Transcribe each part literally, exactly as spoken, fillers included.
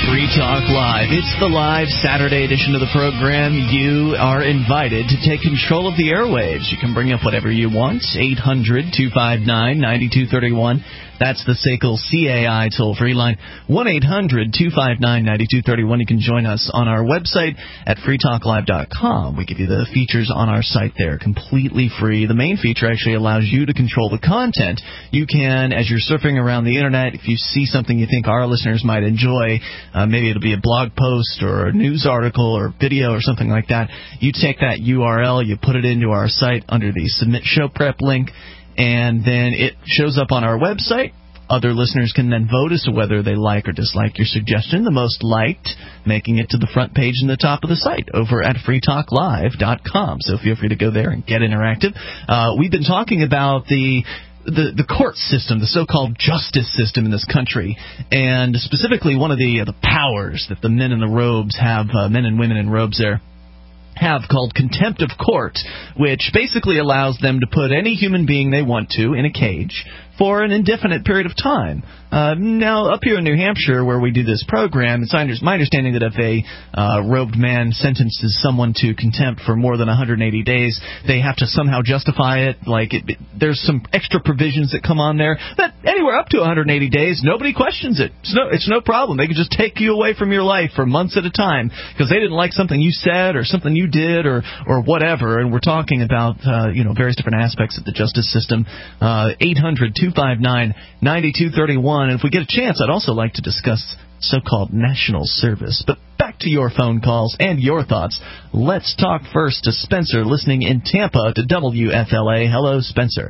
Free Talk Live. It's the live Saturday edition of the program. You are invited to take control of the airwaves. You can bring up whatever you want. eight hundred, two five nine, nine two three one. That's the S A C L C A I toll-free line. one eight hundred, two five nine, nine two three one. You can join us on our website at free talk live dot com. We give you the features on our site there, completely free. The main feature actually allows you to control the content. You can, as you're surfing around the Internet, if you see something you think our listeners might enjoy, uh, maybe it'll be a blog post or a news article or video or something like that, you take that U R L, you put it into our site under the Submit Show Prep link, and then it shows up on our website. Other listeners can then vote as to whether they like or dislike your suggestion. The most liked, making it to the front page and the top of the site over at free talk live dot com. So feel free to go there and get interactive. Uh, we've been talking about the the the court system, the so-called justice system in this country, and specifically one of the uh, the powers that the men in the robes have, uh, men and women in robes there, have called contempt of court, which basically allows them to put any human being they want to in a cage for an indefinite period of time. Uh, now, up here in New Hampshire, where we do this program, it's my understanding that if a uh, robed man sentences someone to contempt for more than one hundred eighty days, they have to somehow justify it. Like, it, it, there's some extra provisions that come on there that anywhere up to one hundred eighty days, nobody questions it. It's no, it's no problem. They can just take you away from your life for months at a time because they didn't like something you said or something you did or or whatever. And we're talking about uh, you know various different aspects of the justice system. Uh, eight hundred, two five nine, nine two three one. And if we get a chance, I'd also like to discuss so-called national service. But back to your phone calls and your thoughts. Let's talk first to Spencer, listening in Tampa to W F L A. Hello, Spencer.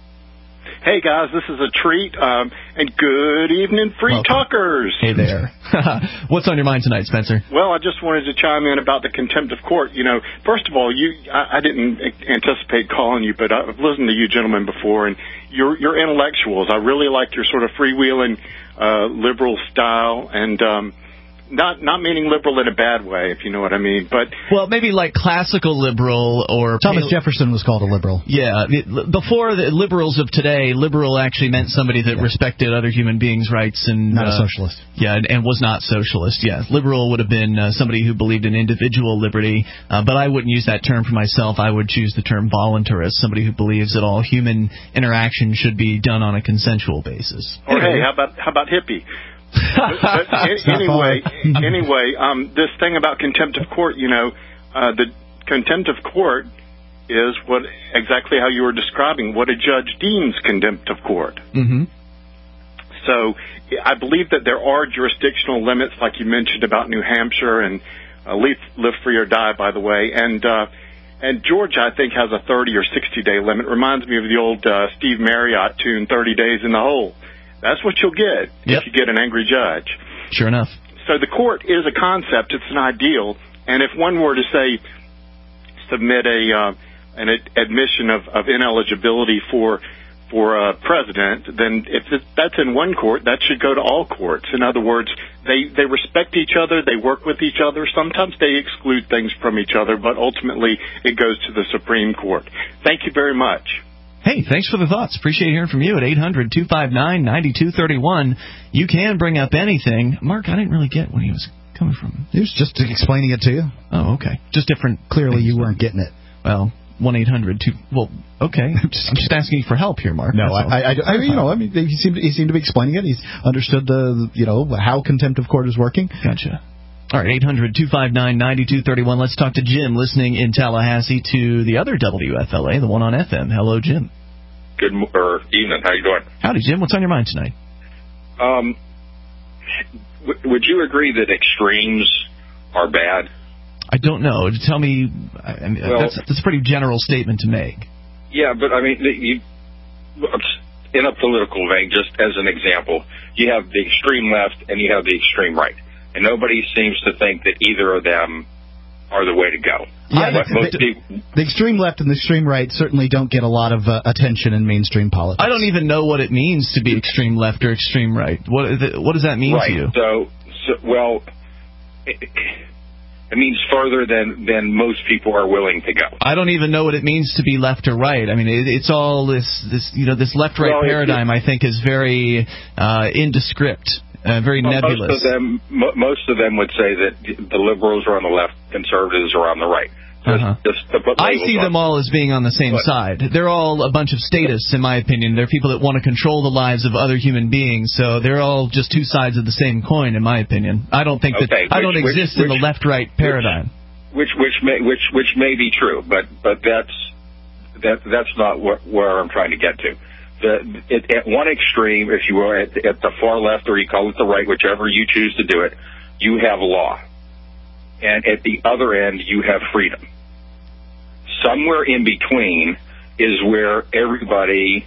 Hey, guys, this is a treat, um, and good evening, Free Welcome. Talkers. Hey there. What's on your mind tonight, Spencer? Well, I just wanted to chime in about the contempt of court. You know, first of all, you I, I didn't anticipate calling you, but I've listened to you gentlemen before, and you're, you're intellectuals. I really like your sort of freewheeling uh, liberal style, and um, not not meaning liberal in a bad way, if you know what I mean. But well, maybe like classical liberal or Thomas Jefferson was called a liberal. Yeah, before the liberals of today, liberal actually meant somebody that yeah. respected other human beings' rights and not uh, a socialist. Yeah, and, and was not socialist. Yeah, liberal would have been uh, somebody who believed in individual liberty, uh, but I wouldn't use that term for myself. I would choose the term voluntarist, somebody who believes that all human interaction should be done on a consensual basis. Or hey, how about how about hippie? but, but anyway, anyway, um, this thing about contempt of court, you know, uh, the contempt of court is what exactly how you were describing what a judge deems contempt of court. Mm-hmm. So I believe that there are jurisdictional limits, like you mentioned about New Hampshire and uh, live, live free or die, by the way, and uh, and Georgia, I think, has a thirty or sixty day limit. Reminds me of the old uh, Steve Marriott tune, thirty days in the hole. That's what you'll get yep. if you get an angry judge. Sure enough. So the court is a concept. It's an ideal. And if one were to, say, submit a uh, an ad- admission of, of ineligibility for for a president, then if it, that's in one court, that should go to all courts. In other words, they, they respect each other. They work with each other. Sometimes they exclude things from each other, but ultimately it goes to the Supreme Court. Thank you very much. Hey, thanks for the thoughts. Appreciate hearing from you at eight hundred, two five nine, nine two three one. You can bring up anything. Mark, I didn't really get where he was coming from. He was just explaining it to you. Oh, okay. Just different. Clearly, things. You weren't getting it. Well, one eight hundred two. Well, okay. I'm just, I'm just asking you for help here, Mark. No, I, I, I, you know, I mean, he seemed he seemed to be explaining it. He's understood the, you know, how contempt of court is working. Gotcha. All right, eight hundred, two five nine, nine two three one. Let's talk to Jim, listening in Tallahassee to the other W F L A, the one on F M. Hello, Jim. Good or evening. How you doing? Howdy, Jim. What's on your mind tonight? Um, w- would you agree that extremes are bad? I don't know. Tell me. I mean, well, that's, that's a pretty general statement to make. Yeah, but I mean, you, in a political vein, just as an example, you have the extreme left and you have the extreme right, and nobody seems to think that either of them are the way to go. Yeah, the, the, people, the extreme left and the extreme right certainly don't get a lot of uh, attention in mainstream politics. I don't even know what it means to be extreme left or extreme right. What is it, what does that mean right. to you? So, so well, it, it means further than, than most people are willing to go. I don't even know what it means to be left or right. I mean, it, it's all this, this, you know, this left-right well, paradigm, I think, is very uh, indescript. uh, very well, nebulous. Most of them, mo- most of them would say that the liberals are on the left, conservatives are on the right. Just, uh-huh. just to put I see on. them all as being on the same What? side. They're all a bunch of statists, in my opinion. They're people that want to control the lives of other human beings, so they're all just two sides of the same coin, in my opinion. I don't think that okay. I don't which, exist which, in the left-right paradigm. Which which may which which may be true, but but that's that that's not what, where I'm trying to get to. The, it, at one extreme, if you will, at, at the far left, or you call it the right, whichever you choose to do it, you have law, and at the other end, you have freedom. Somewhere in between is where everybody,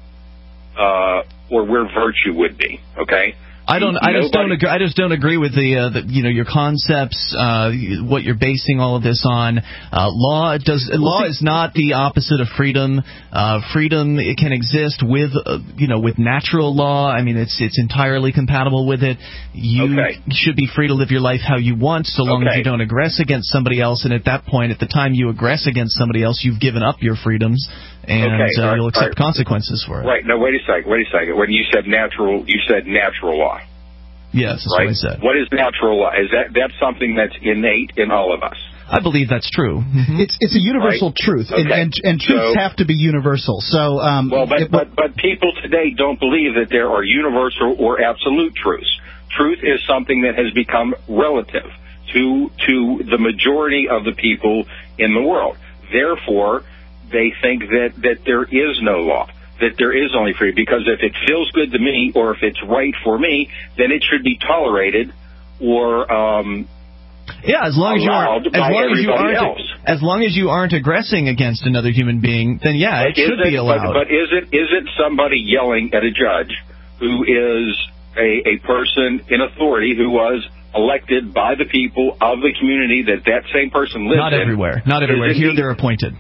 uh, or where virtue would be. Okay. I don't. I just don't Nobody- agree. I just don't agree with the, uh, the you know, your concepts, uh, what you're basing all of this on. Uh, law does. Law is not the opposite of freedom. Uh, freedom it can exist with, uh, you know, with natural law. I mean, it's it's entirely compatible with it. You Okay. should be free to live your life how you want, so long as Okay. you don't aggress against somebody else. And at that point, at the time you aggress against somebody else, you've given up your freedoms, and Okay, uh, all right, you'll accept all right. consequences for it. Right. No, wait a second. Wait a second. When you said natural, you said natural law. Yes, that's Right. what I said. What is natural law? Is that that's something that's innate in all of us? I believe that's true. Mm-hmm. It's it's a universal Right. truth, and, Okay. and and truths So- have to be universal. So, um, Well, but, it- but but people today don't believe that there are universal or absolute truths. Truth is something that has become relative to to the majority of the people in the world. Therefore, they think that that there is no law, that there is only freedom. Because if it feels good to me, or if it's right for me, then it should be tolerated, or um, Yeah, as long as you aren't, allowed as by long as you everybody aren't, else. as long as you aren't aggressing against another human being, then yeah, it Is should be allowed. But, but is it is it somebody yelling at a judge who is a, a person in authority who was elected by the people of the community that that same person lives Not in? everywhere. Not everywhere. Is it Here the- they're appointed.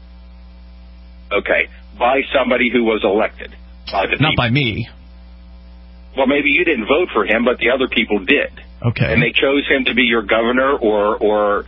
Okay, by somebody who was elected by the Not people. by me. Well, maybe you didn't vote for him, but the other people did, Okay. and they chose him to be your governor or or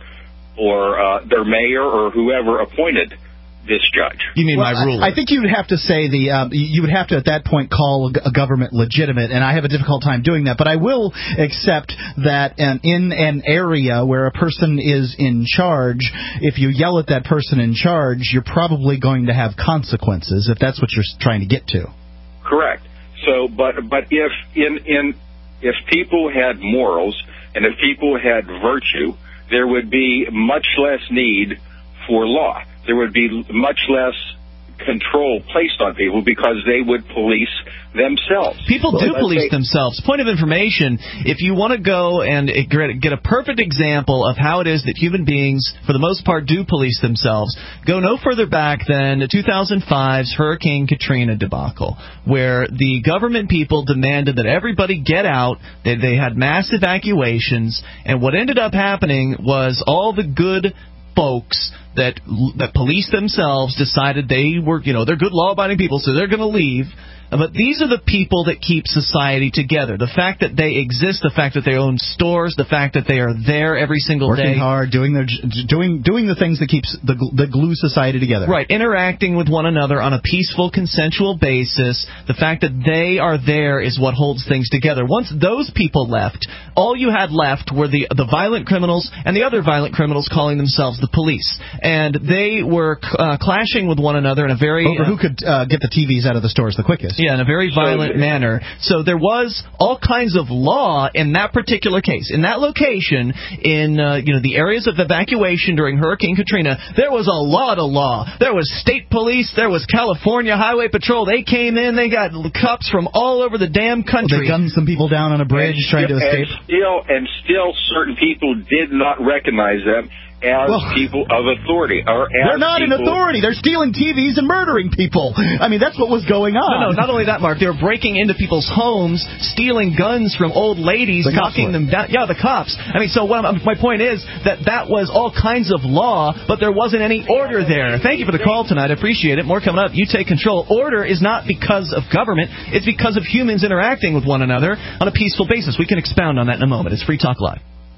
or uh, their mayor or whoever appointed this judge. You mean well, my ruler? I, I think you'd have to say the um, you would have to at that point call a government legitimate, and I have a difficult time doing that. But I will accept that um, in an area where a person is in charge, if you yell at that person in charge, you're probably going to have consequences if that's what you're trying to get to. Correct. So, but but if in in if people had morals and if people had virtue, there would be much less need for law. There would be much less control placed on people because they would police themselves. People do Let's police say- themselves. Point of information, if you want to go and get a perfect example of how it is that human beings, for the most part, do police themselves, go no further back than two thousand five's Hurricane Katrina debacle, where the government people demanded that everybody get out, that they had mass evacuations, and what ended up happening was all the good folks that that police themselves decided they were, you know, they're good law-abiding people, so they're going to leave. But these are the people that keep society together. The fact that they exist, the fact that they own stores, the fact that they are there every single Working day. hard, doing their doing doing the things that keeps the that glue society together. Right, interacting with one another on a peaceful, consensual basis. The fact that they are there is what holds things together. Once those people left, all you had left were the the violent criminals and the other violent criminals calling themselves the police. And they were uh, clashing with one another in a very... Over uh, who could uh, get the T Vs out of the stores the quickest. Yeah, in a very violent So- manner. So there was all kinds of law in that particular case. In that location, in uh, you know the areas of evacuation during Hurricane Katrina, there was a lot of law. There was state police. There was California Highway Patrol. They came in. They got cops from all over the damn country. They gunned some people down on a bridge and trying to still- escape. And still, and still, certain people did not recognize them as Well, people of authority. Or as They're not in people- authority. They're stealing T Vs and murdering people. I mean, that's what was going on. No, no, not only that, Mark. They were breaking into people's homes, stealing guns from old ladies, The cops knocking were. them down. Yeah, the cops. I mean, so what I'm, my point is that that was all kinds of law, but there wasn't any order there. Thank you for the call tonight. I appreciate it. More coming up. You take control. Order is not because of government. It's because of humans interacting with one another on a peaceful basis. We can expound on that in a moment. It's Free Talk Live.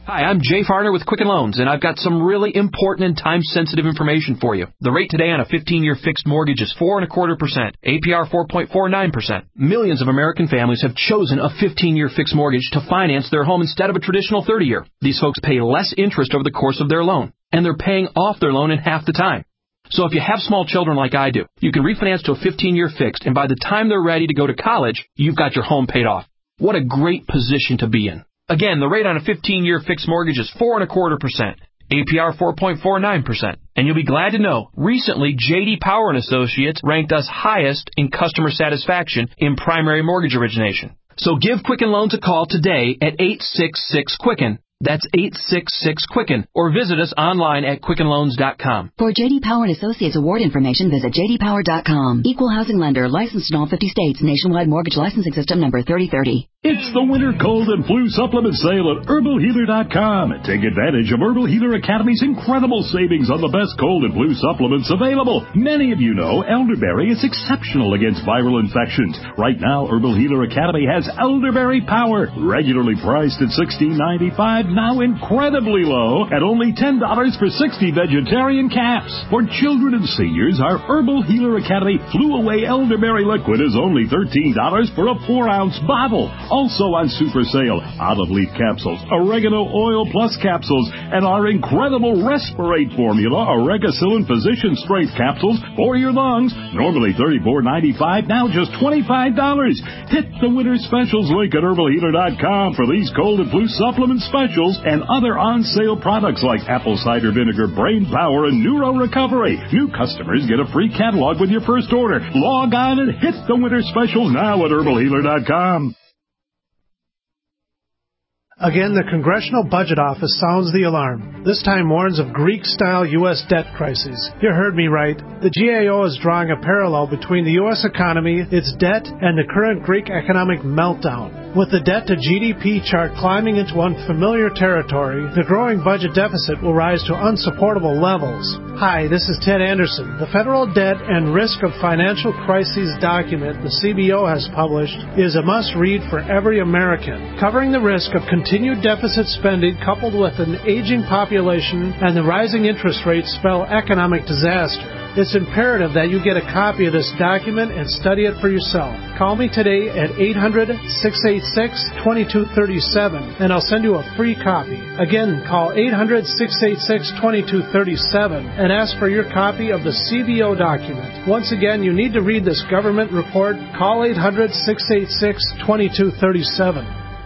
Hi, I'm Jay Farner with Quicken Loans, and I've got some really important and time-sensitive information for you. The rate today on a fifteen-year fixed mortgage is four and a quarter percent, A P R four point four nine percent. Millions of American families have chosen a fifteen-year fixed mortgage to finance their home instead of a traditional thirty-year. These folks pay less interest over the course of their loan, and they're paying off their loan in half the time. So if you have small children like I do, you can refinance to a fifteen-year fixed, and by the time they're ready to go to college, you've got your home paid off. What a great position to be in. Again, the rate on a fifteen-year fixed mortgage is four and a quarter percent, A P R four point four nine percent. And you'll be glad to know, recently J D Power and Associates ranked us highest in customer satisfaction in primary mortgage origination. So give Quicken Loans a call today at eight six six Quicken. That's eight six six Quicken, or visit us online at quicken loans dot com. For J D Power and Associates award information, visit j d power dot com. Equal housing lender, licensed in all fifty states. Nationwide mortgage licensing system number thirty thirty. It's the winter cold and flu supplement sale at herbal healer dot com. Take advantage of Herbal Healer Academy's incredible savings on the best cold and flu supplements available. Many of you know elderberry is exceptional against viral infections. Right now, Herbal Healer Academy has Elderberry Power, regularly priced at sixteen ninety-five, now incredibly low at only ten dollars for sixty vegetarian caps. For children and seniors, our Herbal Healer Academy Flu Away Elderberry Liquid is only thirteen dollars for a four ounce bottle. Also on super sale, olive leaf capsules, oregano oil plus capsules, and our incredible Respirate formula, Oregacillin Physician Strength capsules for your lungs. Normally thirty-four ninety-five, now just twenty-five dollars. Hit the winter specials link at herbal healer dot com for these cold and flu supplement specials and other on-sale products like apple cider vinegar, brain power, and neuro recovery. New customers get a free catalog with your first order. Log on and hit the winter specials now at herbal healer dot com. Again, the Congressional Budget Office sounds the alarm. This time warns of Greek-style U S debt crises. You heard me right. The G A O is drawing a parallel between the U S economy, its debt, and the current Greek economic meltdown. With the debt-to-G D P chart climbing into unfamiliar territory, the growing budget deficit will rise to unsupportable levels. Hi, this is Ted Anderson. The Federal Debt and Risk of Financial Crises document the C B O has published is a must-read for every American, covering the risk of continued deficit spending coupled with an aging population and the rising interest rates spell economic disaster. It's imperative that you get a copy of this document and study it for yourself. Call me today at eight hundred, six eight six, two two three seven and I'll send you a free copy. Again, call eight hundred, six eight six, two two three seven and ask for your copy of the C B O document. Once again, you need to read this government report. Call eight hundred, six eight six, two two three seven.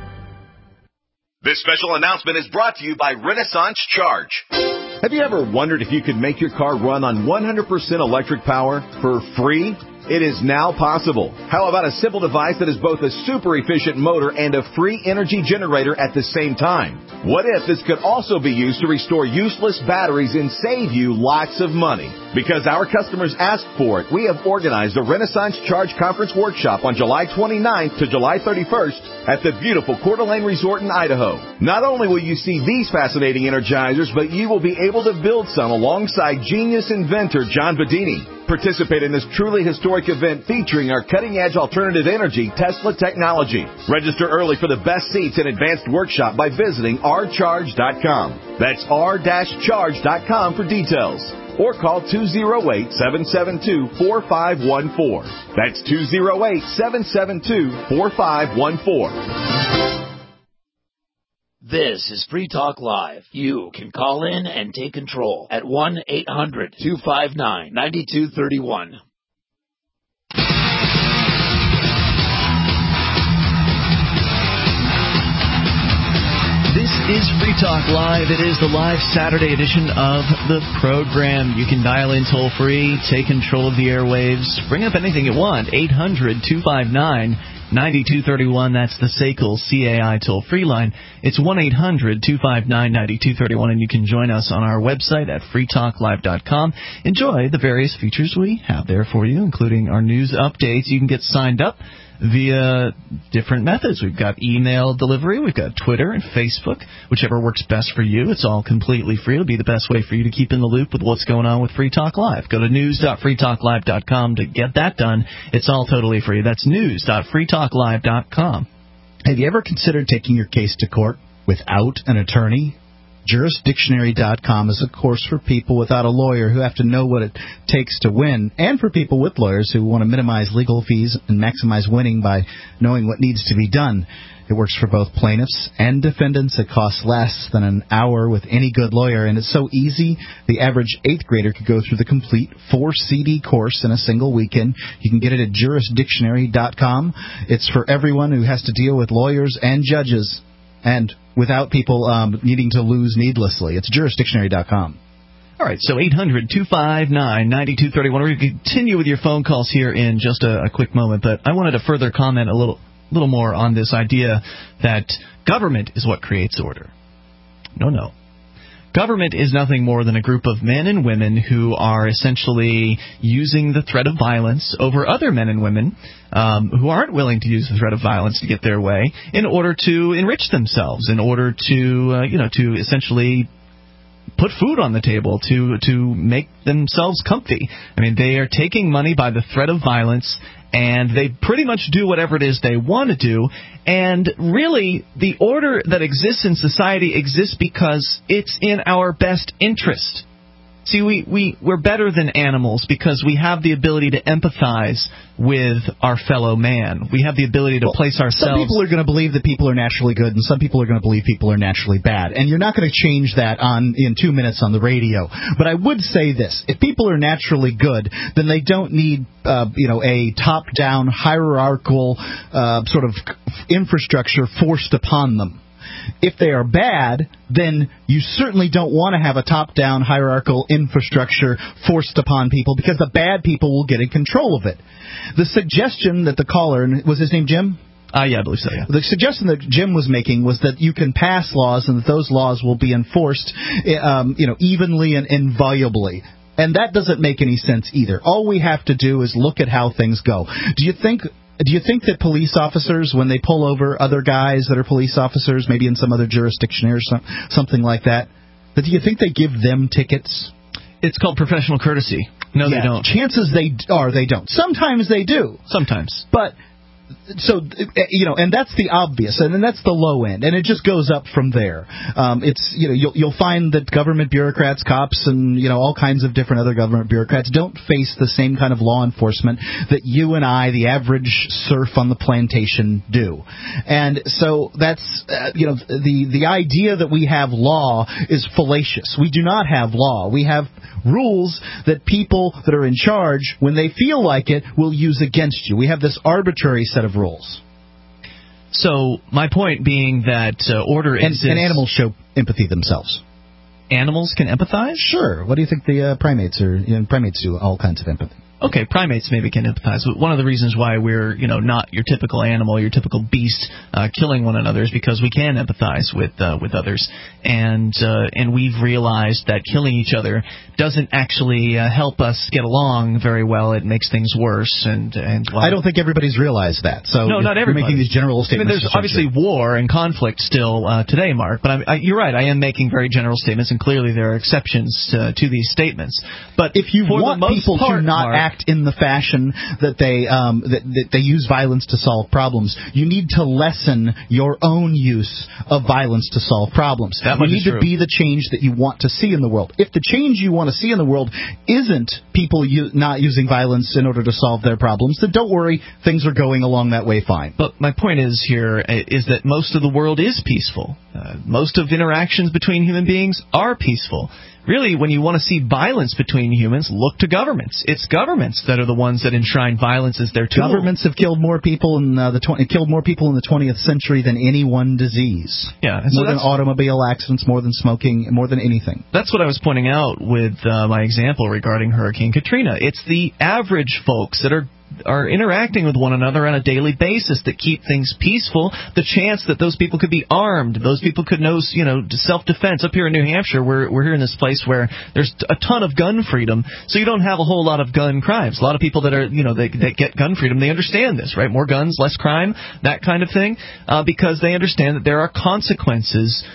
This special announcement is brought to you by Renaissance Charge. Have you ever wondered if you could make your car run on one hundred percent electric power for free? It is now possible. How about a simple device that is both a super efficient motor and a free energy generator at the same time? What if this could also be used to restore useless batteries and save you lots of money? Because our customers asked for it, we have organized a Renaissance Charge Conference Workshop on July twenty-ninth to July thirty-first at the beautiful Coeur d'Alene Resort in Idaho. Not only will you see these fascinating energizers, but you will be able to build some alongside genius inventor John Bedini. Participate in this truly historic event featuring our cutting-edge alternative energy Tesla technology. Register early for the best seats and advanced workshop by visiting r charge dot com. That's r charge dot com for details. Or call two oh eight, seven seven two, four five one four. That's two oh eight, seven seven two, four five one four. This is Free Talk Live. You can call in and take control at one eight hundred, two five nine, nine two three one. This is Free Talk Live. It is the live Saturday edition of the program. You can dial in toll-free, take control of the airwaves, bring up anything you want. eight hundred, two five nine, nine two three one. That's the S A C L C A I toll-free line. It's one eight hundred, two five nine, nine two three one, and you can join us on our website at free talk live dot com. Enjoy the various features we have there for you, including our news updates. You can get signed up via different methods. We've got email delivery, we've got Twitter and Facebook, whichever works best for you. It's all completely free. It'll be the best way for you to keep in the loop with what's going on with Free Talk Live. Go to news dot free talk live dot com to get that done. It's all totally free. That's news dot free talk live dot com. Have you ever considered taking your case to court? without an attorney? Juris Dictionary dot com is a course for people without a lawyer who have to know what it takes to win, and for people with lawyers who want to minimize legal fees and maximize winning by knowing what needs to be done. It works for both plaintiffs and defendants. It costs less than an hour with any good lawyer, and it's so easy, the average eighth grader could go through the complete four-C D course in a single weekend. You can get it at Juris Dictionary dot com. It's for everyone who has to deal with lawyers and judges, and without people um, needing to lose needlessly. It's Juris Dictionary dot com. All right, so eight hundred two five nine nine two three one. We're going to continue with your phone calls here in just a, a quick moment, but I wanted to further comment a little little more on this idea that government is what creates order. No, no. Government is nothing more than a group of men and women who are essentially using the threat of violence over other men and women um, who aren't willing to use the threat of violence to get their way in order to enrich themselves, in order to, uh, you know, to essentially put food on the table, to to make themselves comfy. I mean, they are taking money by the threat of violence, and they pretty much do whatever it is they want to do. And really, the order that exists in society exists because it's in our best interest. See, we, we, we're better than animals because we have the ability to empathize with our fellow man. We have the ability to well, place ourselves... Some people are going to believe that people are naturally good, and some people are going to believe people are naturally bad. And you're not going to change that on in two minutes on the radio. But I would say this. If people are naturally good, then they don't need uh, you know, a top-down, hierarchical uh, sort of infrastructure forced upon them. If they are bad, then you certainly don't want to have a top-down hierarchical infrastructure forced upon people because the bad people will get in control of it. The suggestion that the caller, was his name Jim? Uh, yeah, I believe so, yeah. The suggestion that Jim was making was that you can pass laws and that those laws will be enforced um, you know, evenly and inviolably. And that doesn't make any sense either. All we have to do is look at how things go. Do you think... Do you think that police officers, when they pull over other guys that are police officers, maybe in some other jurisdiction or some, something like that, that do you think they give them tickets? It's called professional courtesy. No, yeah, they don't. Chances they are they don't. Sometimes they do. Sometimes. But... So, you know, and that's the obvious, and then that's the low end, and it just goes up from there. Um, it's, you know, you'll, you'll find that government bureaucrats, cops, and, you know, all kinds of different other government bureaucrats don't face the same kind of law enforcement that you and I, the average serf on the plantation, do. And so that's, uh, you know, the, the idea that we have law is fallacious. We do not have law. We have rules that people that are in charge, when they feel like it, will use against you. We have this arbitrary set of rules. So my point being that uh, order and, exists... And animals show empathy themselves. Animals can empathize? Sure. What do you think the uh, primates are? You know, primates do all kinds of empathy. Okay, primates maybe can empathize, but one of the reasons why we're, you know, not your typical animal, your typical beast, uh, killing one another is because we can empathize with uh, with others, and uh, and we've realized that killing each other doesn't actually uh, help us get along very well. It makes things worse, and and well, I don't think everybody's realized that. So no, not everybody. You're making these general statements. I mean, there's obviously war and conflict still uh, today, Mark, but I, I, you're right. I am making very general statements, and clearly there are exceptions uh, to these statements. But if you for want the most people part, to not Mark, act in the fashion that they um, that, that they use violence to solve problems, you need to lessen your own use of violence to solve problems. That you much need is to true. be the change that you want to see in the world. If the change you want to see in the world isn't people u- not using violence in order to solve their problems, then don't worry, things are going along that way fine. But my point is here is that most of the world is peaceful. Uh, most of interactions between human beings are peaceful. Really, when you want to see violence between humans, look to governments. It's governments that are the ones that enshrine violence as their tool. Governments have killed more people in uh, the tw- killed more people in the twentieth century than any one disease. Yeah, more so than automobile accidents, more than smoking, more than anything. That's what I was pointing out with uh, my example regarding Hurricane Katrina. It's the average folks that are are interacting with one another on a daily basis that keep things peaceful. The chance that those people could be armed, those people could know, you know, self-defense. Up here in New Hampshire, we're we're here in this place where there's a ton of gun freedom, so you don't have a whole lot of gun crimes. A lot of people that are, you know, they, that get gun freedom, they understand this, right? More guns, less crime, that kind of thing, uh, because they understand that there are consequences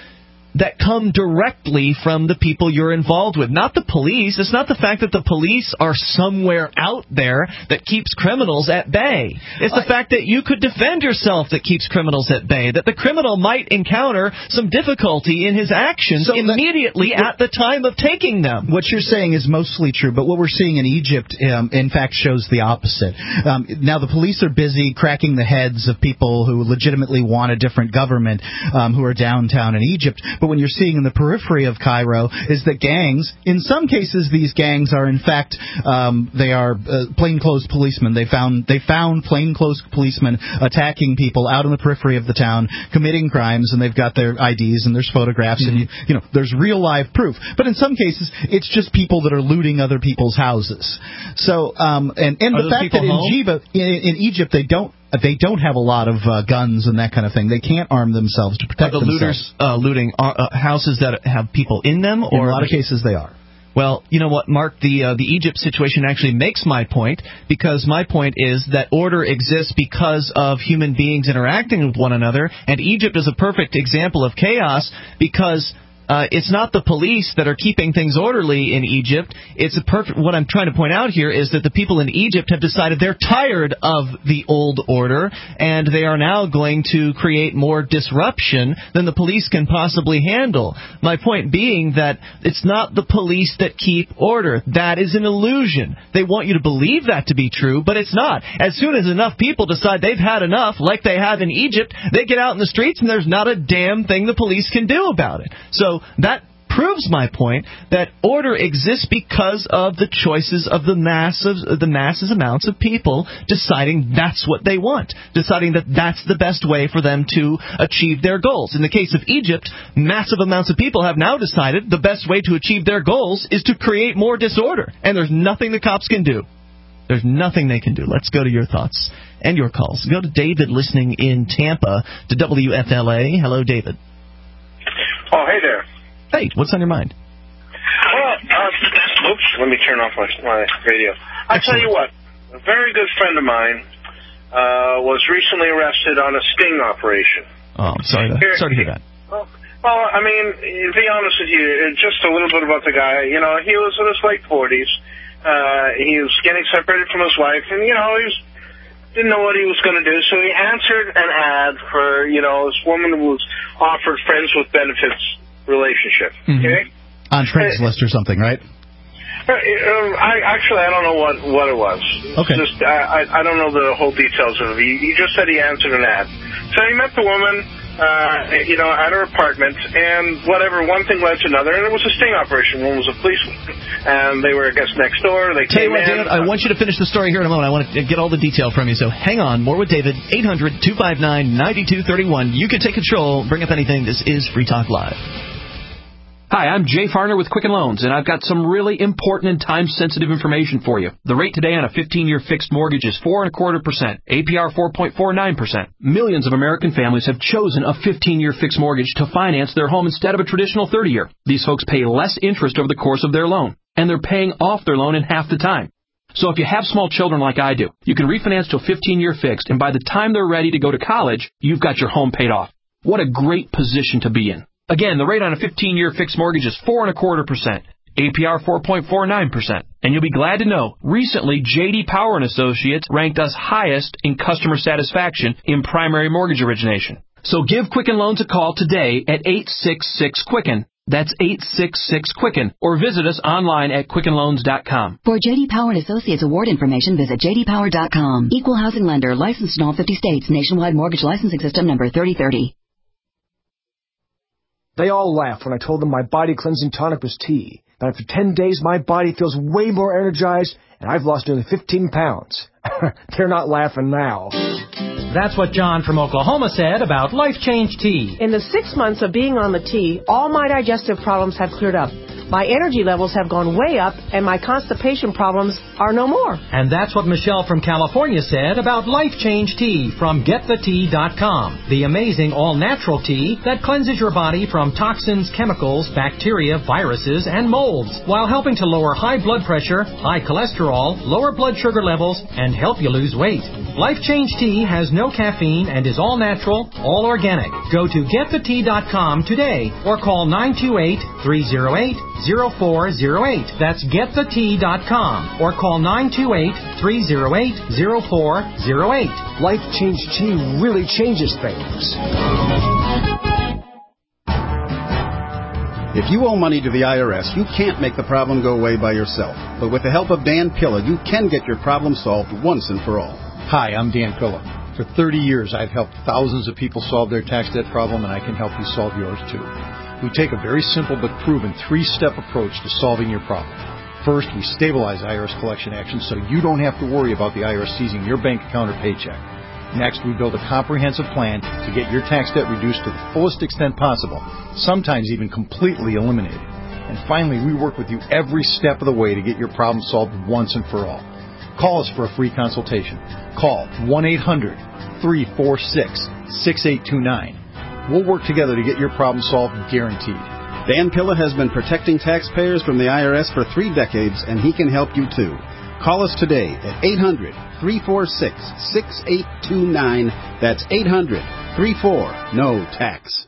that come directly from the people you're involved with, not the police. It's not the fact that the police are somewhere out there that keeps criminals at bay. It's the fact that you could defend yourself that keeps criminals at bay, that the criminal might encounter some difficulty in his actions so immediately that, at the time of taking them. What you're saying is mostly true, but what we're seeing in Egypt, um, in fact, shows the opposite. Um, now, the police are busy cracking the heads of people who legitimately want a different government, um, who are downtown in Egypt. But what you're seeing in the periphery of Cairo is that gangs, in some cases, these gangs are in fact um, they are uh, plainclothes policemen. They found they found plainclothes policemen attacking people out in the periphery of the town, committing crimes, and they've got their I Ds and there's photographs, mm-hmm. and you, you know there's real live proof. But in some cases, it's just people that are looting other people's houses. So um, and and are the fact that in, Jiva, in, in Egypt they don't. They don't have a lot of uh, guns and that kind of thing. They can't arm themselves to protect are the themselves. Looters uh, looting uh, houses that have people in them? Or in a lot of cases, they are. Well, you know what, Mark, the uh, the Egypt situation actually makes my point, because my point is that order exists because of human beings interacting with one another, and Egypt is a perfect example of chaos because Uh, it's not the police that are keeping things orderly in Egypt. It's a perfect. What I'm trying to point out here is that the people in Egypt have decided they're tired of the old order, and they are now going to create more disruption than the police can possibly handle. My point being that it's not the police that keep order. That is an illusion. They want you to believe that to be true, but it's not. As soon as enough people decide they've had enough, like they have in Egypt, they get out in the streets, and there's not a damn thing the police can do about it. So that proves my point that order exists because of the choices of the masses, the masses amounts of people deciding that's what they want, deciding that that's the best way for them to achieve their goals. In the case of Egypt, massive amounts of people have now decided the best way to achieve their goals is to create more disorder, and there's nothing the cops can do. There's nothing they can do. Let's go to your thoughts and your calls. Go to David listening in Tampa to W F L A. Hello, David. Oh, hey there. Hey, what's on your mind? Well, uh, oops, let me turn off my, my radio. I'll tell you what, a very good friend of mine uh, was recently arrested on a sting operation. Oh, I'm sorry to, Here, sorry to hear that. Well, well, I mean, to be honest with you, just a little bit about the guy. You know, he was in his late forties. Uh, he was getting separated from his wife, and, you know, he was, didn't know what he was going to do, so he answered an ad for, you know, this woman who was offered friends with benefits relationship. Mm-hmm. Okay? On Craigslist or something, right? Uh, I actually I don't know what, what it was. Okay. It's just I, I I don't know the whole details of it. He, he just said he answered an ad. So he met the woman, uh, you know, at her apartment, and whatever, one thing led to another, and it was a sting operation. One was a policeman, and they were, I guess, next door. They Tell came you what, in. David, I want you to finish the story here in a moment. I want to get all the detail from you, so hang on. More with David, eight hundred, two five nine, nine two three one. You can take control. Bring up anything. This is Free Talk Live. Hi, I'm Jay Farner with Quicken Loans, and I've got some really important and time-sensitive information for you. The rate today on a fifteen-year fixed mortgage is four and a quarter percent, A P R four point four nine percent. Millions of American families have chosen a fifteen-year fixed mortgage to finance their home instead of a traditional thirty-year. These folks pay less interest over the course of their loan, and they're paying off their loan in half the time. So if you have small children like I do, you can refinance to a fifteen-year fixed, and by the time they're ready to go to college, you've got your home paid off. What a great position to be in. Again, the rate on a fifteen-year fixed mortgage is four and a quarter percent, A P R four point four nine percent. And you'll be glad to know, recently J D Power and Associates ranked us highest in customer satisfaction in primary mortgage origination. So give Quicken Loans a call today at eight six six Quicken. That's eight six six Quicken, or visit us online at quicken loans dot com. For J D Power and Associates award information, visit j d power dot com. Equal housing lender, licensed in all fifty states. Nationwide mortgage licensing system number thirty thirty. They all laughed when I told them my body cleansing tonic was tea. But after ten days, my body feels way more energized, and I've lost nearly fifteen pounds. They're not laughing now. That's what John from Oklahoma said about Life Change Tea. In the six months of being on the tea, all my digestive problems have cleared up. My energy levels have gone way up, and my constipation problems are no more. And that's what Michelle from California said about Life Change Tea from get the tea dot com. The amazing all-natural tea that cleanses your body from toxins, chemicals, bacteria, viruses, and molds, while helping to lower high blood pressure, high cholesterol, lower blood sugar levels, and help you lose weight. Life Change Tea has no caffeine and is all natural, all organic. Go to get the tea dot com today or call nine two eight, three oh eight, oh four oh eight. That's get the tea dot com or call nine two eight, three oh eight, oh four oh eight. Life Change Tea really changes things. If you owe money to the I R S, you can't make the problem go away by yourself. But with the help of Dan Pilla, you can get your problem solved once and for all. Hi, I'm Dan Pilla. For thirty years, I've helped thousands of people solve their tax debt problem, and I can help you solve yours too. We take a very simple but proven three-step approach to solving your problem. First, we stabilize I R S collection actions so you don't have to worry about the I R S seizing your bank account or paycheck. Next, we build a comprehensive plan to get your tax debt reduced to the fullest extent possible, sometimes even completely eliminated. And finally, we work with you every step of the way to get your problem solved once and for all. Call us for a free consultation. Call one eight hundred, three four six, six eight two nine. We'll work together to get your problem solved, guaranteed. Dan Pilla has been protecting taxpayers from the I R S for three decades, and he can help you too. Call us today at eight hundred, three four six, six eight two nine. That's eight hundred, three four, N O tax.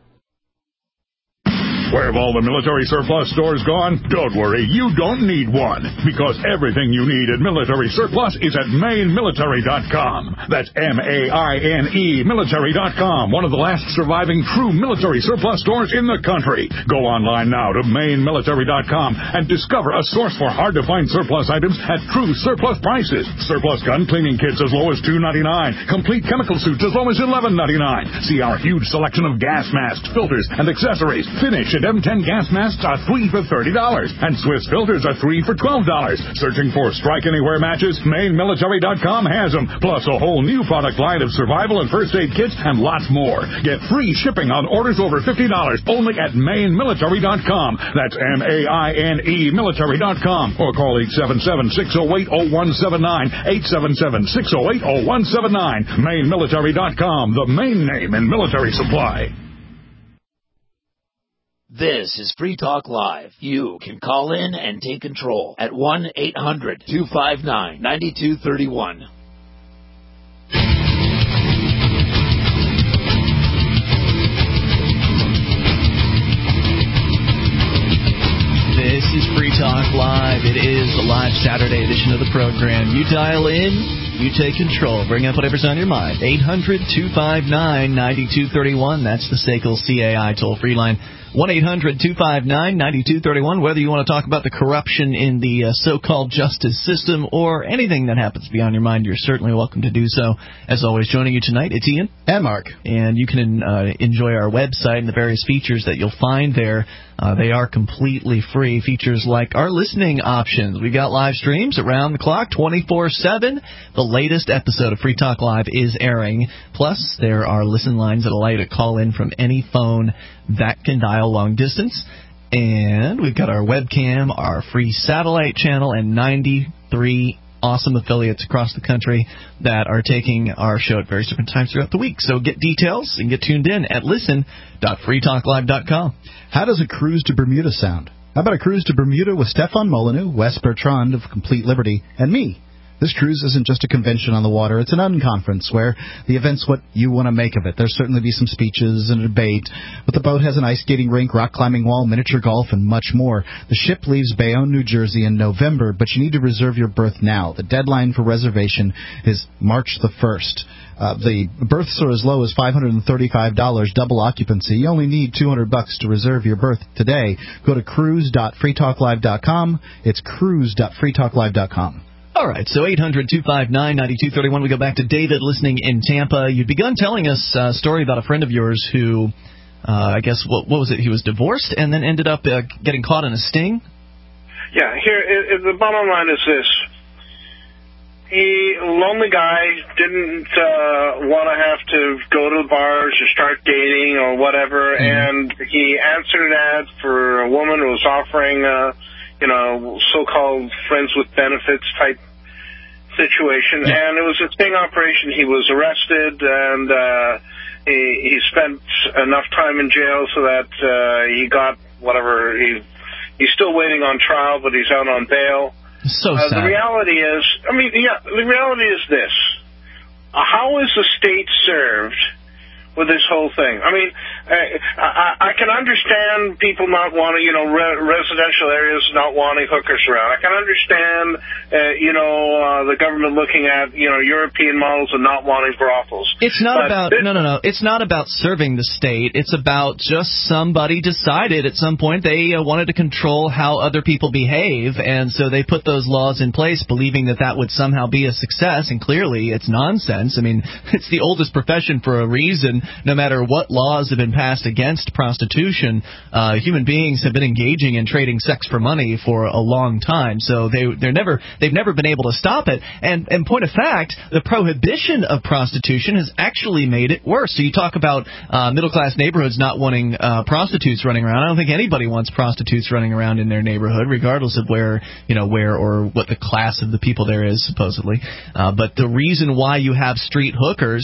Where have all the military surplus stores gone? Don't worry, you don't need one, because everything you need at Military Surplus is at Maine Military dot com. That's M A I N E Military dot com, one of the last surviving true military surplus stores in the country. Go online now to Maine Military dot com and discover a source for hard-to-find surplus items at true surplus prices. Surplus gun cleaning kits as low as two dollars and ninety-nine cents. Complete chemical suits as low as eleven dollars and ninety-nine cents. See our huge selection of gas masks, filters, and accessories. Finish at M ten gas masks are three for thirty dollars, and Swiss filters are three for twelve dollars. Searching for Strike Anywhere matches? Maine Military dot com has them, plus a whole new product line of survival and first aid kits and lots more. Get free shipping on orders over fifty dollars only at Maine Military dot com. That's M A I N E Military dot com, or call eight seven seven, six oh eight, oh one seven nine, eight seven seven, six oh eight, oh one seven nine. Maine Military dot com, the main name in military supply. This is Free Talk Live. You can call in and take control at one eight hundred, two five nine, nine two three one. This is Free Talk Live. It is a live Saturday edition of the program. You dial in, you take control. Bring up whatever's on your mind. eight hundred, two five nine, nine two three one. That's the S A C L C A I toll-free line. one eight hundred, two five nine, nine two three one. Whether you want to talk about the corruption in the uh, so-called justice system or anything that happens to be on your mind, you're certainly welcome to do so. As always, joining you tonight, it's Ian. And Mark. And you can uh, enjoy our website and the various features that you'll find there. Uh, they are completely free. Features like our listening options. We've got live streams around the clock, twenty-four seven. The latest episode of Free Talk Live is airing. Plus, there are listen lines that allow you to call in from any phone that can dial long distance. And we've got our webcam, our free satellite channel, and ninety-three awesome affiliates across the country that are taking our show at various different times throughout the week. So get details and get tuned in at listen dot free talk live dot com. How does a cruise to Bermuda sound? How about a cruise to Bermuda with Stefan Molyneux, Wes Bertrand of Complete Liberty, and me? This cruise isn't just a convention on the water. It's an unconference where the event's what you want to make of it. There'll certainly be some speeches and a debate, but the boat has an ice skating rink, rock climbing wall, miniature golf, and much more. The ship leaves Bayonne, New Jersey in November, but you need to reserve your berth now. The deadline for reservation is March the first. Uh, the berths are as low as five hundred thirty-five dollars, double occupancy. You only need two hundred bucks to reserve your berth today. Go to cruise dot free talk live dot com. It's cruise dot free talk live dot com. All right, so eight hundred, two five nine, nine two three one. We go back to David listening in Tampa. You'd begun telling us a story about a friend of yours who, uh, I guess, what, what was it? He was divorced and then ended up uh, getting caught in a sting? Yeah, here, it, it, the bottom line is this. he, lonely guy, didn't uh, want to have to go to the bars or start dating or whatever, mm-hmm. and he answered an ad for a woman who was offering, uh, you know, so-called friends with benefits type situation, yeah. and it was a sting operation. He was arrested, and uh, he, he spent enough time in jail so that uh, he got whatever. He, he's still waiting on trial, but he's out on bail. So uh, sad. The reality is, I mean, yeah, the reality is this. Uh, how is the state served with this whole thing? I mean, I, I, I can understand people not wanting, you know, re- residential areas not wanting hookers around. I can understand, uh, you know, uh, the government looking at, you know, European models and not wanting brothels. It's not but about, this, no, no, no. It's not about serving the state. It's about just somebody decided at some point they uh, wanted to control how other people behave, and so they put those laws in place believing that that would somehow be a success, and clearly it's nonsense. I mean, it's the oldest profession for a reason. No matter what laws have been passed against prostitution, uh, human beings have been engaging in trading sex for money for a long time. So they they're never they've never been able to stop it. And and point of fact, the prohibition of prostitution has actually made it worse. So you talk about uh, middle class neighborhoods not wanting uh, prostitutes running around. I don't think anybody wants prostitutes running around in their neighborhood, regardless of where you know where or what the class of the people there is, supposedly. Uh, but the reason why you have street hookers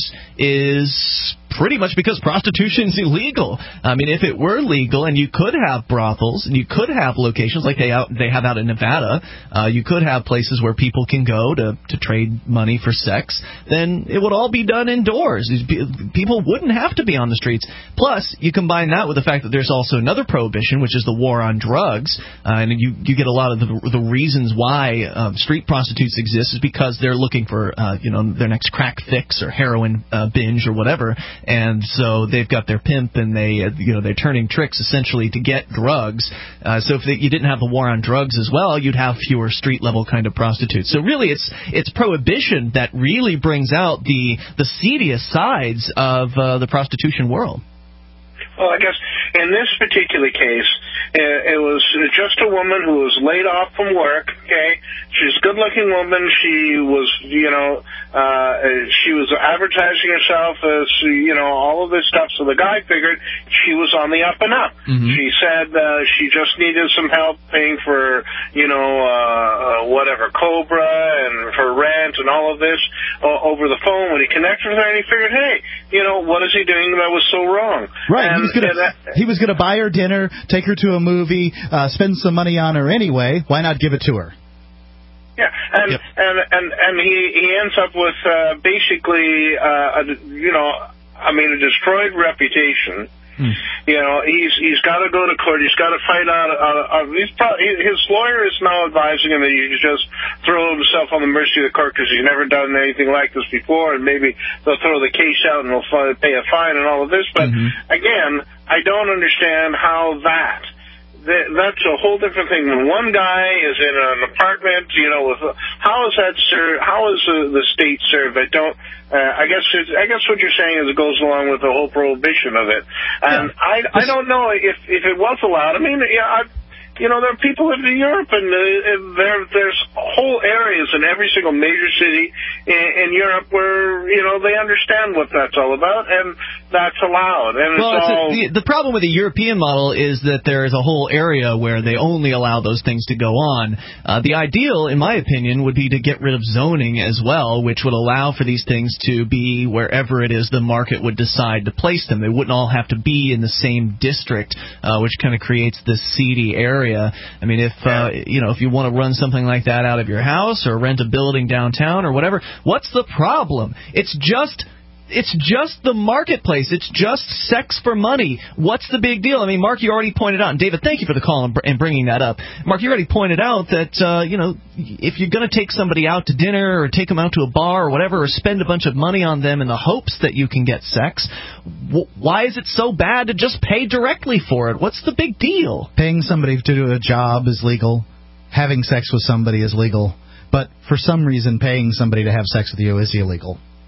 is pretty much because prostitution's illegal. I mean, if it were legal and you could have brothels and you could have locations like they out they have out in Nevada, uh, you could have places where people can go to, to trade money for sex, then it would all be done indoors. People wouldn't have to be on the streets. Plus, you combine that with the fact that there's also another prohibition, which is the war on drugs, uh, and you, you get a lot of the, the reasons why uh, street prostitutes exist is because they're looking for uh, you know their next crack fix or heroin uh, binge or whatever. And so they've got their pimp, and they, uh, you know, they're turning tricks essentially to get drugs. Uh, so if they, you didn't have the war on drugs as well, you'd have fewer street level kind of prostitutes. So really, it's it's prohibition that really brings out the the seediest sides of uh, the prostitution world. Well, I guess in this particular case, it was just a woman who was laid off from work, okay? She's a good-looking woman. She was, you know, uh, she was advertising herself as, you know, all of this stuff. So the guy figured she was on the up and up. Mm-hmm. She said uh, she just needed some help paying for, you know, uh, whatever, Cobra and her rent and all of this uh, over the phone. When he connected with her, and he figured, hey, you know, what is he doing that was so wrong? Right. And, he was gonna, that, he was going to buy her dinner, take her to a movie, uh, spend some money on her anyway. Why not give it to her? Yeah, and yep. and and and he he ends up with uh, basically, uh, a, you know, I mean, a destroyed reputation. Hmm. You know, he's he's got to go to court. He's got to fight out. Uh, uh, he's probably, his lawyer is now advising him that he should just throw himself on the mercy of the court because he's never done anything like this before, and maybe they'll throw the case out and he'll pay a fine and all of this. But mm-hmm. again, I don't understand how that. That's a whole different thing. When one guy is in an apartment, you know, with how is that served? How is the, the state served? I don't. Uh, I guess. It's, I guess what you're saying is it goes along with the whole prohibition of it. And yeah. I, I don't know if if it was allowed. I mean, yeah. I, You know, there are people in Europe, and uh, there there's whole areas in every single major city in, in Europe where, you know, they understand what that's all about, and that's allowed. And well, it's it's all... a, the, the problem with the European model is that there is a whole area where they only allow those things to go on. Uh, the ideal, in my opinion, would be to get rid of zoning as well, which would allow for these things to be wherever it is the market would decide to place them. They wouldn't all have to be in the same district, uh, which kind of creates this seedy area. I mean, if uh, you know, if you want to run something like that out of your house or rent a building downtown or whatever, what's the problem? It's just it's just the marketplace. It's just sex for money. What's the big deal? I mean, Mark, you already pointed out, and David, thank you for the call and, and bringing that up. Mark, you already pointed out that, uh, you know, if you're going to take somebody out to dinner or take them out to a bar or whatever, or spend a bunch of money on them in the hopes that you can get sex, w- why is it so bad to just pay directly for it? What's the big deal? Paying somebody to do a job is legal. Having sex with somebody is legal. But for some reason, paying somebody to have sex with you is illegal.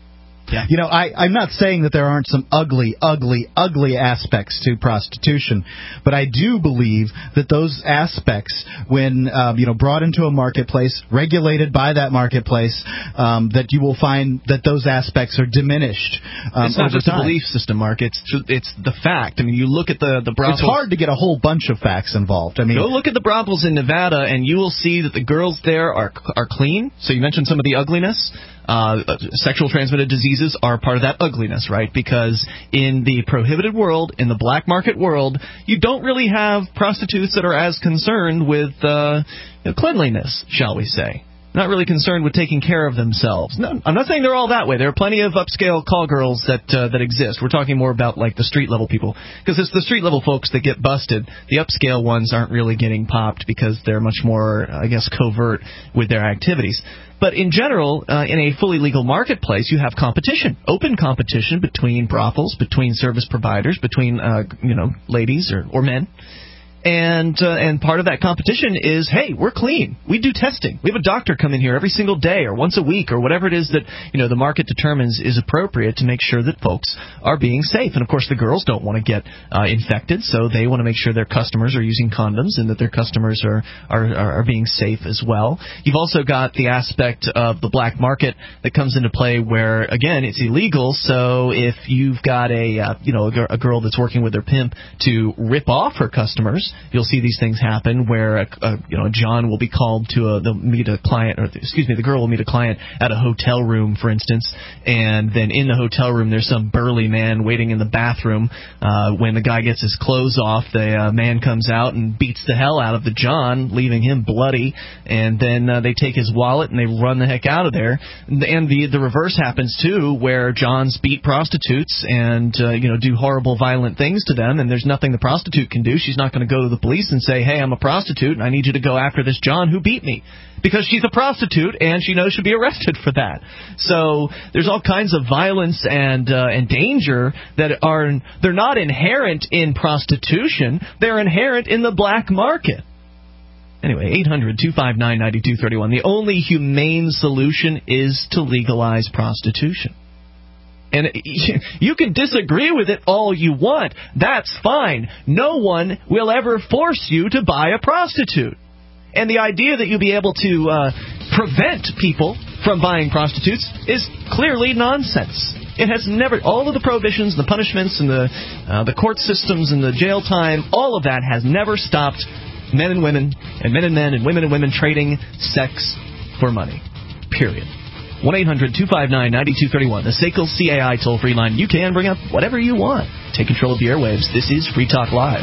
Yeah. You know, I, I'm not saying that there aren't some ugly, ugly, ugly aspects to prostitution, but I do believe that those aspects, when um, you know brought into a marketplace, regulated by that marketplace, um, that you will find that those aspects are diminished. Um, it's not just time. a belief system, Mark. It's it's the fact. I mean, you look at the the brothels. It's hard to get a whole bunch of facts involved. I mean, go look at the brothels in Nevada, and you will see that the girls there are are clean. So you mentioned some of the ugliness. Uh, sexual transmitted diseases are part of that ugliness, right? Because in the prohibited world, in the black market world, you don't really have prostitutes that are as concerned with uh, cleanliness, shall we say. Not really concerned with taking care of themselves. No, I'm not saying they're all that way. There are plenty of upscale call girls that uh, that exist. We're talking more about like the street level people, because it's the street level folks that get busted. The upscale ones aren't really getting popped because they're much more, I guess, covert with their activities. But in general, uh, in a fully legal marketplace, you have competition, open competition between brothels, between service providers, between uh, you know ladies or, or men. And uh, and part of that competition is, hey, we're clean. We do testing. We have a doctor come in here every single day or once a week or whatever it is that you know the market determines is appropriate to make sure that folks are being safe. And, of course, the girls don't want to get uh, infected, so they want to make sure their customers are using condoms and that their customers are, are, are being safe as well. You've also got the aspect of the black market that comes into play where, again, it's illegal. So if you've got a, uh, you know, a, a girl that's working with her pimp to rip off her customers, you'll see these things happen where a, a, you know John will be called to a, they'll meet a client, or excuse me, the girl will meet a client at a hotel room, for instance, and then in the hotel room there's some burly man waiting in the bathroom. Uh, when the guy gets his clothes off, the uh, man comes out and beats the hell out of the John, leaving him bloody, and then uh, they take his wallet and they run the heck out of there. And the the reverse happens too, where Johns beat prostitutes and uh, you know do horrible, violent things to them, and there's nothing the prostitute can do. She's not going to go to the police and say, hey, I'm a prostitute and I need you to go after this John who beat me, because she's a prostitute and she knows she'll be arrested for that. So there's all kinds of violence and uh, and danger that are they're not inherent in prostitution, they're inherent in the black market. Anyway, eight hundred two five nine nine two three one. The only humane solution is to legalize prostitution. And you can disagree with it all you want. That's fine. No one will ever force you to buy a prostitute. And the idea that you'll be able to uh, prevent people from buying prostitutes is clearly nonsense. It has never, all of the prohibitions, the punishments, and the uh, the court systems and the jail time, all of that has never stopped men and women, and men and men, and women and women trading sex for money. Period. one eight hundred two five nine nine two three one, the S A C L C A I toll-free line. You can bring up whatever you want. Take control of the airwaves. This is Free Talk Live.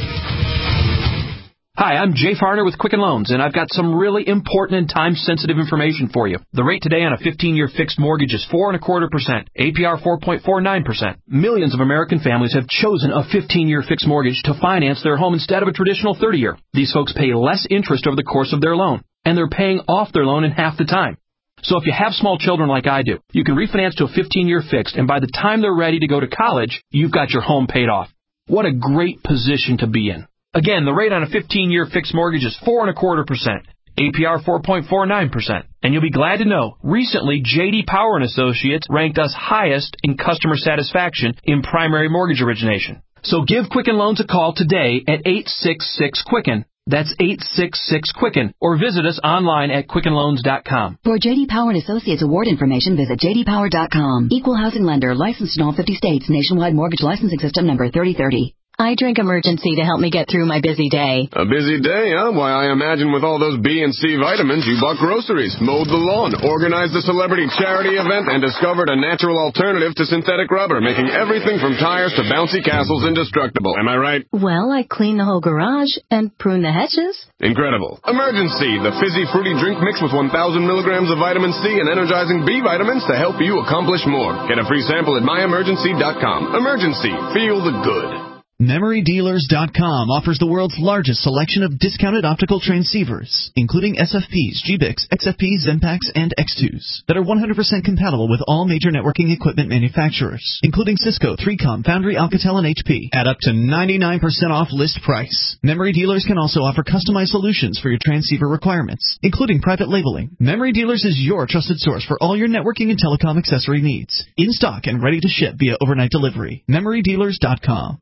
Hi, I'm Jay Farner with Quicken Loans, and I've got some really important and time-sensitive information for you. The rate today on a fifteen-year fixed mortgage is four and a quarter percent. A P R four point four nine percent. Millions of American families have chosen a fifteen-year fixed mortgage to finance their home instead of a traditional thirty-year. These folks pay less interest over the course of their loan, and they're paying off their loan in half the time. So if you have small children like I do, you can refinance to a fifteen-year fixed, and by the time they're ready to go to college, you've got your home paid off. What a great position to be in. Again, the rate on a fifteen-year fixed mortgage is four and a quarter percent. A P R four point four nine percent. And you'll be glad to know, recently J D Power and Associates ranked us highest in customer satisfaction in primary mortgage origination. So give Quicken Loans a call today at eight six six Quicken. That's eight six six Quicken, or visit us online at quicken loans dot com. For J D Power and Associates award information, visit j d power dot com. Equal housing lender, licensed in all fifty states. Nationwide mortgage licensing system number thirty thirty. I drink Emergency to help me get through my busy day. A busy day, huh? Why, I imagine with all those B and C vitamins, you bought groceries, mowed the lawn, organized a celebrity charity event, and discovered a natural alternative to synthetic rubber, making everything from tires to bouncy castles indestructible. Am I right? Well, I cleaned the whole garage and pruned the hedges. Incredible. Emergency, the fizzy fruity drink mix with one thousand milligrams of vitamin C and energizing B vitamins to help you accomplish more. Get a free sample at my emergency dot com. Emergency. Feel the good. Memory Dealers dot com offers the world's largest selection of discounted optical transceivers, including S F Ps, G B I Cs, X F Ps, Zenpaks, and X twos, that are one hundred percent compatible with all major networking equipment manufacturers, including Cisco, three com, Foundry, Alcatel, and H P, at up to ninety-nine percent off list price. Memory Dealers can also offer customized solutions for your transceiver requirements, including private labeling. Memory Dealers is your trusted source for all your networking and telecom accessory needs, in stock and ready to ship via overnight delivery. Memory Dealers dot com.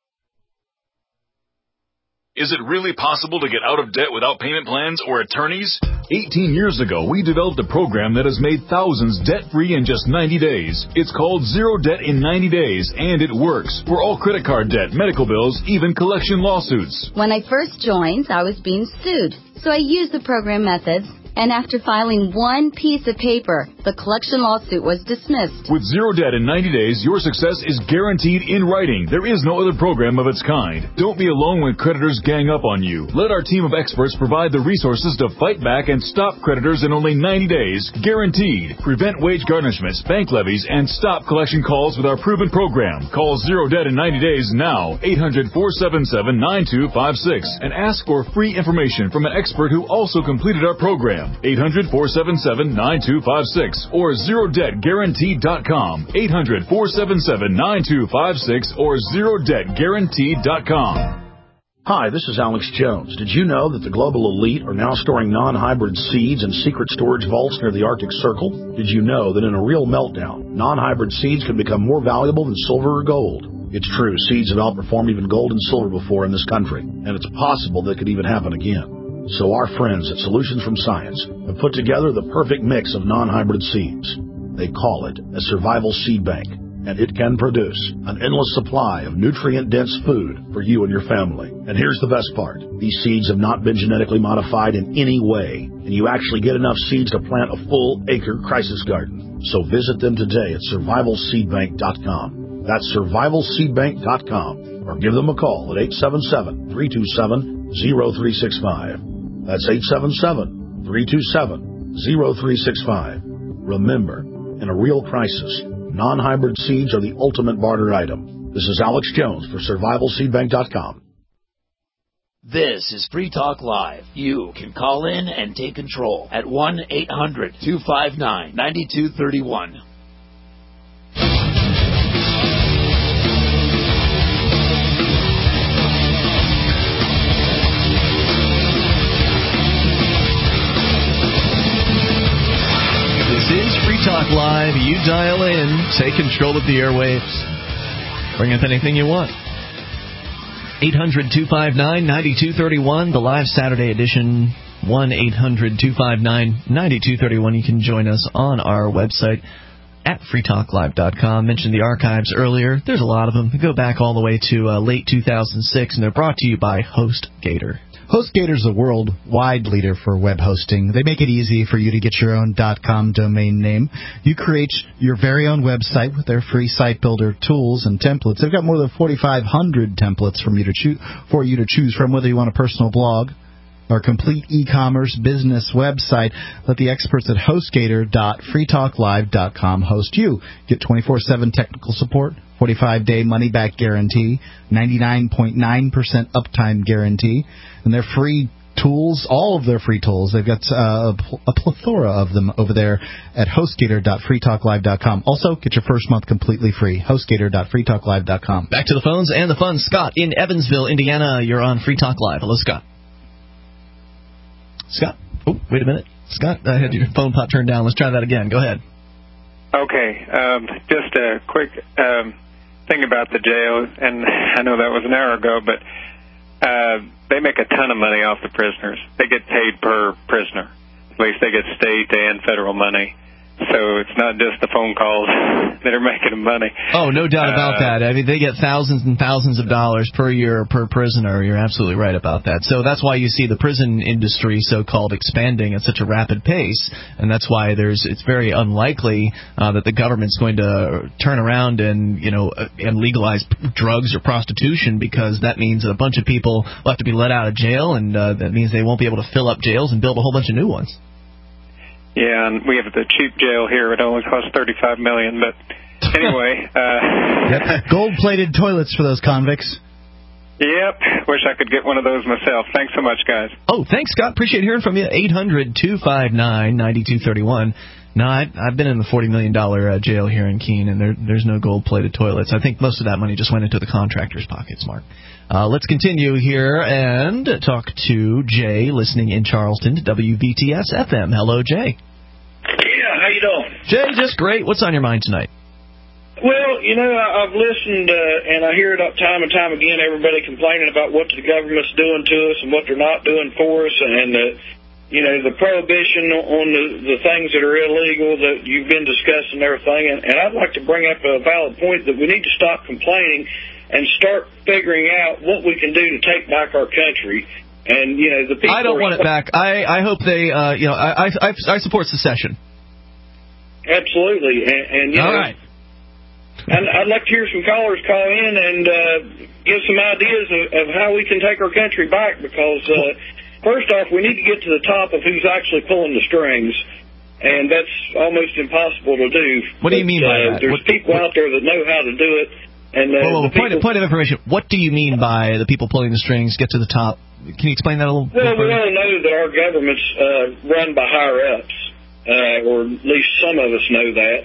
Is it really possible to get out of debt without payment plans or attorneys? eighteen years ago, we developed a program that has made thousands debt-free in just ninety days. It's called Zero Debt in ninety days, and it works for all credit card debt, medical bills, even collection lawsuits. When I first joined, I was being sued, so I used the program methods. And after filing one piece of paper, the collection lawsuit was dismissed. With Zero Debt in ninety days, your success is guaranteed in writing. There is no other program of its kind. Don't be alone when creditors gang up on you. Let our team of experts provide the resources to fight back and stop creditors in only ninety days. Guaranteed. Prevent wage garnishments, bank levies, and stop collection calls with our proven program. Call Zero Debt in ninety days now. eight hundred, four seven seven, nine two five six. And ask for free information from an expert who also completed our program. eight hundred, four seven seven, nine two five six or zero debt guaranteed dot com. eight hundred, four seven seven, nine two five six or zero debt guaranteed dot com. Hi, this is Alex Jones. Did you know that the global elite are now storing non-hybrid seeds in secret storage vaults near the Arctic Circle? Did you know that in a real meltdown, non-hybrid seeds can become more valuable than silver or gold? It's true, seeds have outperformed even gold and silver before in this country, and it's possible that could even happen again. So our friends at Solutions from Science have put together the perfect mix of non-hybrid seeds. They call it a survival seed bank, and it can produce an endless supply of nutrient-dense food for you and your family. And here's the best part. These seeds have not been genetically modified in any way, and you actually get enough seeds to plant a full-acre crisis garden. So visit them today at survival seed bank dot com. That's survival seed bank dot com, or give them a call at eight seven seven, three two seven, zero three six five. That's eight seven seven, three two seven, zero three six five. Remember, in a real crisis, non-hybrid seeds are the ultimate barter item. This is Alex Jones for survival seed bank dot com. This is Free Talk Live. You can call in and take control at one eight hundred, two five nine, nine two three one. Talk Live. You dial in, take control of the airwaves, bring up anything you want. eight hundred, two five nine, nine two three one, the live Saturday edition. one eight hundred, two five nine, nine two three one. You can join us on our website at free talk live dot com. Mentioned the archives earlier. There's a lot of them. They go back all the way to uh, late two thousand six, and they're brought to you by HostGator. HostGator is a worldwide leader for web hosting. They make it easy for you to get your own .com domain name. You create your very own website with their free site builder tools and templates. They've got more than forty-five hundred templates from you to choo- for you to choose from, whether you want a personal blog or complete e-commerce business website. Let the experts at HostGator dot free talk live dot com host you. Get twenty-four seven technical support, forty-five day money-back guarantee, ninety-nine point nine percent uptime guarantee, and their free tools, all of their free tools. They've got uh, a plethora of them over there at HostGator dot free talk live dot com. Also, get your first month completely free. HostGator dot free talk live dot com. Back to the phones and the fun. Scott in Evansville, Indiana. You're on Free Talk Live. Hello, Scott. Scott? Oh, wait a minute. Scott, I had your phone pot turned down. Let's try that again. Go ahead. Okay. Um, just a quick um, thing about the jail, and I know that was an hour ago, but uh, they make a ton of money off the prisoners. They get paid per prisoner. At least they get state and federal money. So it's not just the phone calls that are making them money. Oh, no doubt about uh, that. I mean, they get thousands and thousands of dollars per year per prisoner. You're absolutely right about that. So that's why you see the prison industry, so-called, expanding at such a rapid pace, and that's why there's it's very unlikely uh, that the government's going to turn around and you know and legalize drugs or prostitution, because that means that a bunch of people will have to be let out of jail, and uh, that means they won't be able to fill up jails and build a whole bunch of new ones. Yeah, and we have the cheap jail here. It only costs thirty-five million dollars, but anyway. Uh, yep. Gold-plated toilets for those convicts. Yep. Wish I could get one of those myself. Thanks so much, guys. Oh, thanks, Scott. Appreciate hearing from you. eight hundred two five nine nine two three one. No, I, I've been in the forty million dollars uh, jail here in Keene, and there, there's no gold-plated toilets. I think most of that money just went into the contractors' pockets, Mark. Uh, let's continue here and talk to Jay, listening in Charleston to W V T S F M. Hello, Jay. Yeah, how you doing? Jay, just great. What's on your mind tonight? Well, you know, I, I've listened, uh, and I hear it up time and time again, everybody complaining about what the government's doing to us and what they're not doing for us, and, uh, you know, the prohibition on the, the things that are illegal that you've been discussing and everything. And, and I'd like to bring up a valid point that we need to stop complaining and start figuring out what we can do to take back our country. And, you know, the people... I don't want it back. I, I hope they, uh, you know, I, I, I support secession. Absolutely. And, and you All know... right. And I'd like to hear some callers call in and uh, give some ideas of, of how we can take our country back, because, uh, first off, we need to get to the top of who's actually pulling the strings, and that's almost impossible to do. What do you mean but, by uh, that? There's What, people what, out there that know how to do it. And uh, whoa, whoa, the point, people, of, point of information. What do you mean by the people pulling the strings, get to the top? Can you explain that a little Well, bit we further? all know that our government's uh, run by higher-ups, uh, or at least some of us know that.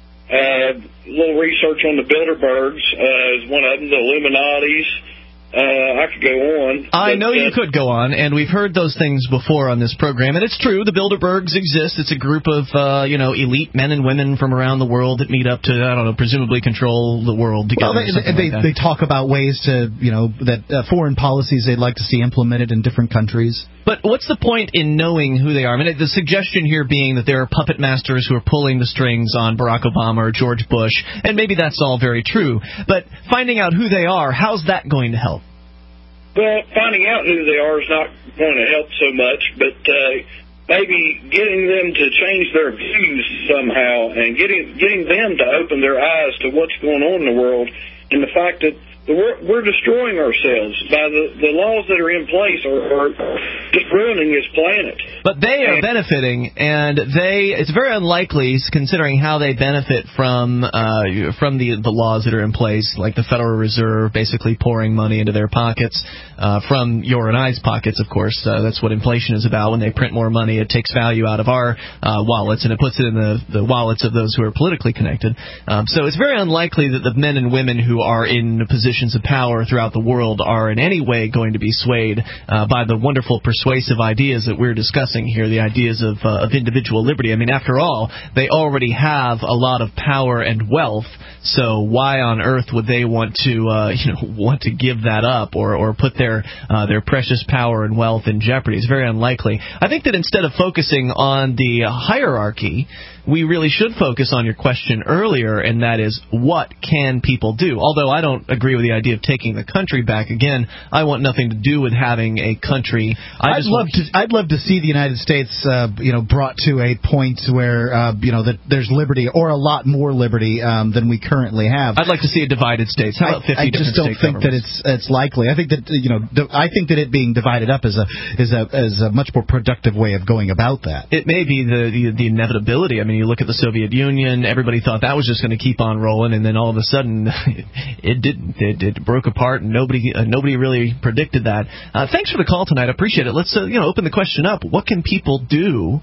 Uh, a little research on the Bilderbergs uh, is one of them, the Illuminatis. Uh, I could go on. I but, know you uh, could go on, and we've heard those things before on this program, and it's true. The Bilderbergs exist. It's a group of, uh, you know, elite men and women from around the world that meet up to, I don't know, presumably control the world together. Well, they, they, like they talk about ways to, you know, that uh, foreign policies they'd like to see implemented in different countries. But what's the point in knowing who they are? I mean, the suggestion here being that there are puppet masters who are pulling the strings on Barack Obama or George Bush, and maybe that's all very true. But finding out who they are, how's that going to help? Well, finding out who they are is not going to help so much, but uh, maybe getting them to change their views somehow, and getting getting them to open their eyes to what's going on in the world, and the fact that the, we're, we're destroying ourselves by the, the laws that are in place are, are just ruining this planet. But they are benefiting, and they it's very unlikely, considering how they benefit from uh, from the, the laws that are in place, like the Federal Reserve basically pouring money into their pockets, uh, from your and I's pockets, of course. Uh, that's what inflation is about. When they print more money, it takes value out of our uh, wallets, and it puts it in the, the wallets of those who are politically connected. Um, so it's very unlikely that the men and women who are in positions of power throughout the world are in any way going to be swayed uh, by the wonderful persuasive ideas that we're discussing here, the ideas of, uh, of individual liberty. I mean, after all, they already have a lot of power and wealth, so why on earth would they want to uh, you know want to give that up or, or put their uh, their precious power and wealth in jeopardy? It's very unlikely. I think that instead of focusing on the hierarchy, we really should focus on your question earlier, and that is, what can people do? Although I don't agree with the idea of taking the country back. Again, I want nothing to do with having a country. I I'd just love want to. I'd love to see the United States, uh, you know, brought to a point where, uh, you know, that there's liberty, or a lot more liberty um, than we currently have. I'd like to see a divided states. How about fifty I, I just don't think that it's it's likely. I think that you know, I think that it being divided up is a is a is a much more productive way of going about that. It may be the, the the inevitability. I mean, you look at the Soviet Union. Everybody thought that was just going to keep on rolling, and then all of a sudden, it, it didn't. It, it broke apart, and nobody uh, nobody really predicted that. Uh, thanks for the call tonight. I appreciate it. Let's uh, you know open the question up. What can people do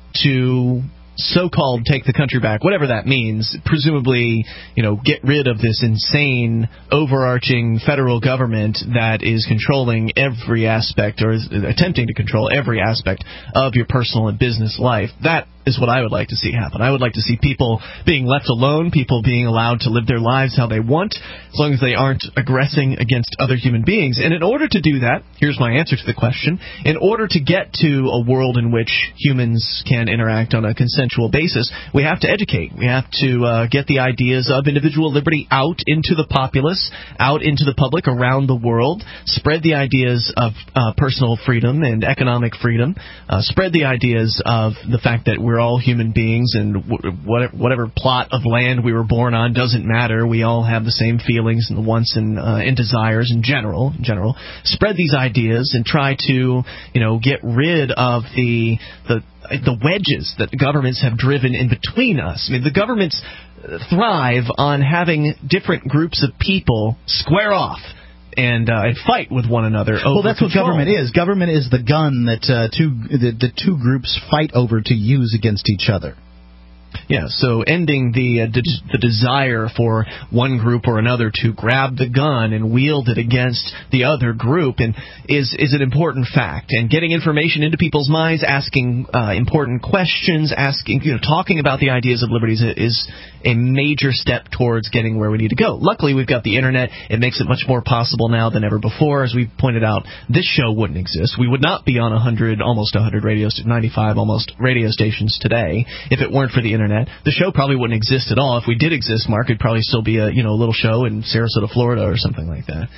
to so-called take the country back, whatever that means? Presumably, you know, get rid of this insane, overarching federal government that is controlling every aspect, or is attempting to control every aspect of your personal and business life. That is what I would like to see happen. I would like to see people being left alone, people being allowed to live their lives how they want, as long as they aren't aggressing against other human beings. And in order to do that, here's my answer to the question, in order to get to a world in which humans can interact on a consensual basis, we have to educate. We have to uh, get the ideas of individual liberty out into the populace, out into the public around the world, spread the ideas of uh, personal freedom and economic freedom, uh, spread the ideas of the fact that we're all human beings, and whatever, whatever plot of land we were born on doesn't matter. We all have the same feelings and wants and, uh, and desires in general. In general, spread these ideas and try to, you know, get rid of the the the wedges that governments have driven in between us. I mean, the governments thrive on having different groups of people square off and uh, and fight with one another over Well, that's control. what government is. Government is the gun that uh, two the, the two groups fight over to use against each other. Yeah, so ending the uh, de- the desire for one group or another to grab the gun and wield it against the other group and is is an important fact. And getting information into people's minds, asking uh, important questions, asking you know talking about the ideas of liberty is, is a major step towards getting where we need to go. Luckily, we've got the internet. It makes it much more possible now than ever before. As we pointed out, this show wouldn't exist. We would not be on one hundred, almost one hundred radio, ninety-five almost radio stations today if it weren't for the internet. The show probably wouldn't exist at all. If we did exist, Mark, it'd probably still be a you know a little show in Sarasota, Florida, or something like that.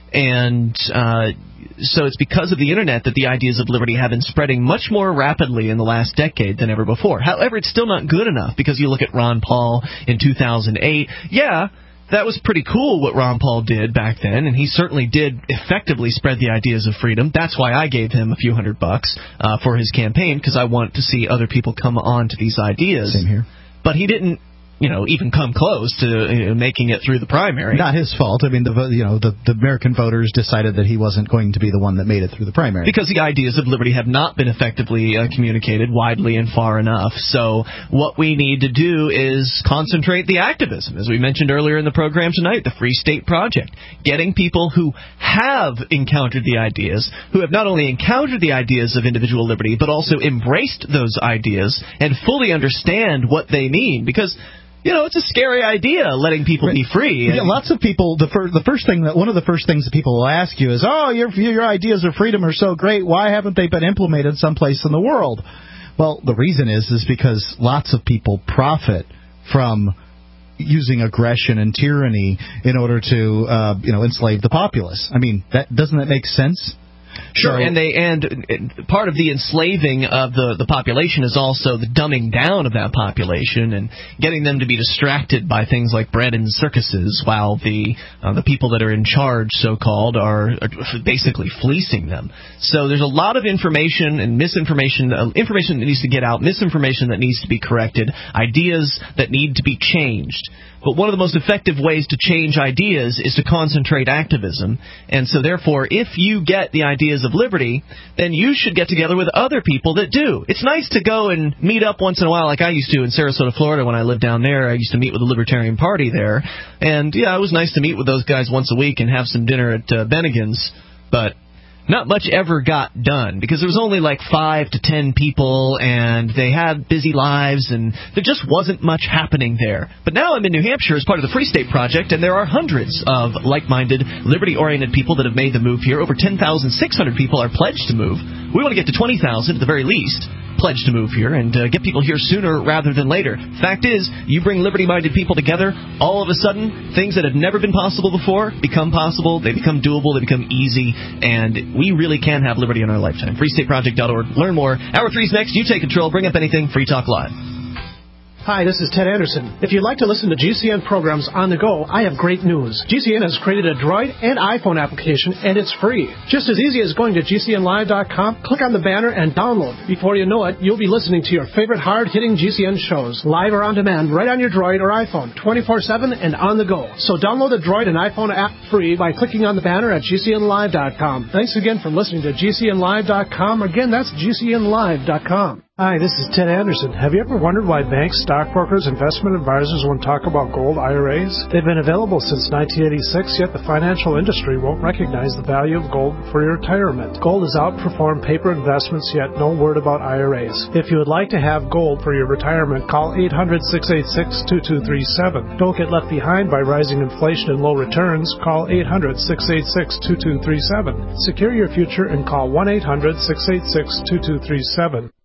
And uh, so it's because of the internet that the ideas of liberty have been spreading much more rapidly in the last decade than ever before. However, it's still not good enough because you look at Ron Paul in two thousand eight. Yeah, that was pretty cool what Ron Paul did back then, and he certainly did effectively spread the ideas of freedom. That's why I gave him a few hundred bucks uh, for his campaign, because I want to see other people come on to these ideas. Same here. But he didn't, you know, even come close to you know, making it through the primary. Not his fault. I mean, the you know the, the American voters decided that he wasn't going to be the one that made it through the primary. Because the ideas of liberty have not been effectively uh, communicated widely and far enough. So what we need to do is concentrate the activism, as we mentioned earlier in the program tonight, the Free State Project. Getting people who have encountered the ideas, who have not only encountered the ideas of individual liberty, but also embraced those ideas and fully understand what they mean. Because you know, it's a scary idea, letting people be free. Yeah, lots of people, the, fir- the first thing that one of the first things that people will ask you is, oh, your your ideas of freedom are so great. Why haven't they been implemented someplace in the world? Well, the reason is is because lots of people profit from using aggression and tyranny in order to, uh, you know, enslave the populace. I mean, that doesn't that make sense? Sure, So, and they and part of the enslaving of the, the population is also the dumbing down of that population and getting them to be distracted by things like bread and circuses, while the uh, the people that are in charge, so-called, are, are basically fleecing them. So there's a lot of information and misinformation, uh, information that needs to get out, misinformation that needs to be corrected, ideas that need to be changed. But one of the most effective ways to change ideas is to concentrate activism. And so, therefore, if you get the ideas of liberty, then you should get together with other people that do. It's nice to go and meet up once in a while, like I used to in Sarasota, Florida, when I lived down there. I used to meet with the Libertarian Party there. And, yeah, it was nice to meet with those guys once a week and have some dinner at uh, Bennigan's. But not much ever got done, because there was only like five to ten people, and they had busy lives, and there just wasn't much happening there. But now I'm in New Hampshire as part of the Free State Project, and there are hundreds of like-minded, liberty-oriented people that have made the move here. Over ten thousand six hundred people are pledged to move. We want to get to twenty thousand at the very least pledged to move here and uh, get people here sooner rather than later. Fact is, you bring liberty-minded people together, all of a sudden, things that have never been possible before become possible, they become doable, they become easy, and we really can have liberty in our lifetime. free state project dot org. Learn more. Hour three's next. You take control. Bring up anything. Free Talk Live. Hi, this is Ted Anderson. If you'd like to listen to G C N programs on the go, I have great news. G C N has created a Droid and iPhone application, and it's free. Just as easy as going to G C N live dot com, click on the banner, and download. Before you know it, you'll be listening to your favorite hard-hitting G C N shows, live or on demand, right on your Droid or iPhone, twenty-four seven and on the go. So download the Droid and iPhone app free by clicking on the banner at G C N live dot com. Thanks again for listening to G C N live dot com. Again, that's G C N live dot com. Hi, this is Ted Anderson. Have you ever wondered why banks, stockbrokers, investment advisors won't talk about gold I R As? They've been available since nineteen eighty-six, yet the financial industry won't recognize the value of gold for your retirement. Gold has outperformed paper investments, yet no word about I R As. If you would like to have gold for your retirement, call eight hundred, six eight six, two two three seven. Don't get left behind by rising inflation and low returns. Call eight hundred, six eight six, two two three seven. Secure your future and call one eight hundred, six eight six, two two three seven.